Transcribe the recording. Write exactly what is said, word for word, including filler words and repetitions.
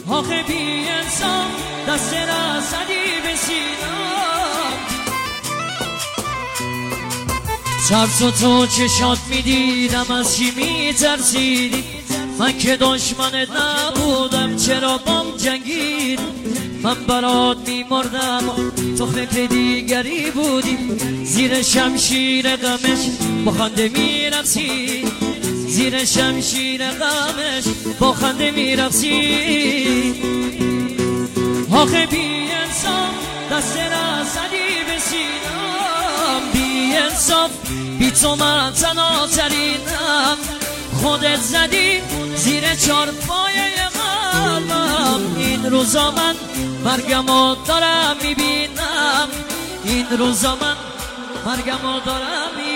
آخه بی انسان دست را زدی به سینم. ترس و تو چشات میدیدم از چی میترسیدی؟ من که دشمنت نبودم چرا بام جنگید؟ من برات میمردم تو فکر دیگری بودی. زیر شمشیر غمش با خنده میرقصی، زیر شمشیر غمش با خنده میرقصی. آخه بی انصاف دست را زدی به سینم. بی انصاف بی تو من تنها ترینم. خودت زدی زیر چارپای قلبم. این روزا من مرگمو دارم میبینم، این روزا من مرگمو دارم میبینم.